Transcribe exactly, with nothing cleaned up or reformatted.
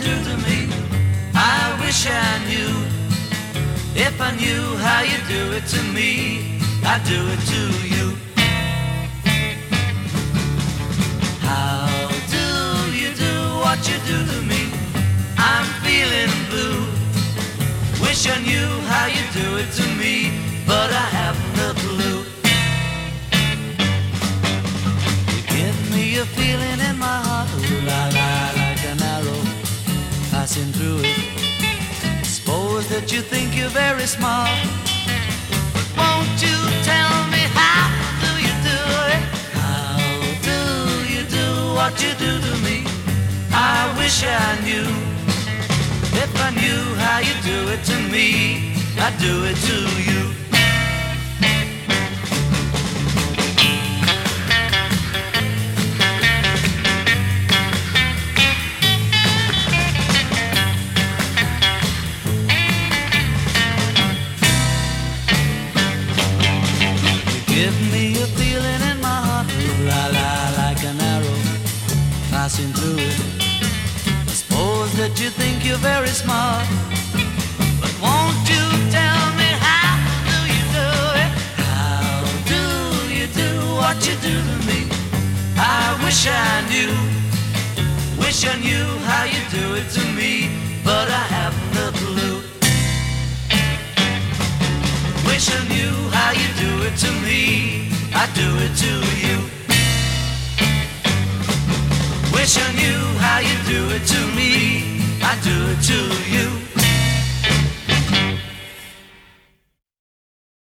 do to me. I wish I knew. If I knew how you do it to me, I'd do it to you. How do you do what you do to me? I'm feeling blue. Wish I knew how you do it to me, but I haven't a clue. You give me a feeling in my heart, ooh la la, like an arrow passing through it. Suppose that you think you're very smart, but won't you tell me how do you do it? How do you do what you do to me? I wish I knew. If I knew how you do it to me, I'd do it to you. Give me a feeling in my heart, ooh la la, like an arrow passing through it. Suppose that you think you're very smart, but won't you tell me how do you do it? How do you do what you do to me? I wish I knew. Wish I knew how you do it to me, but I haven't a clue. Wish I knew how you do it to me, I'd do it to you. Wish I knew how you do it to me, I'd do it to you.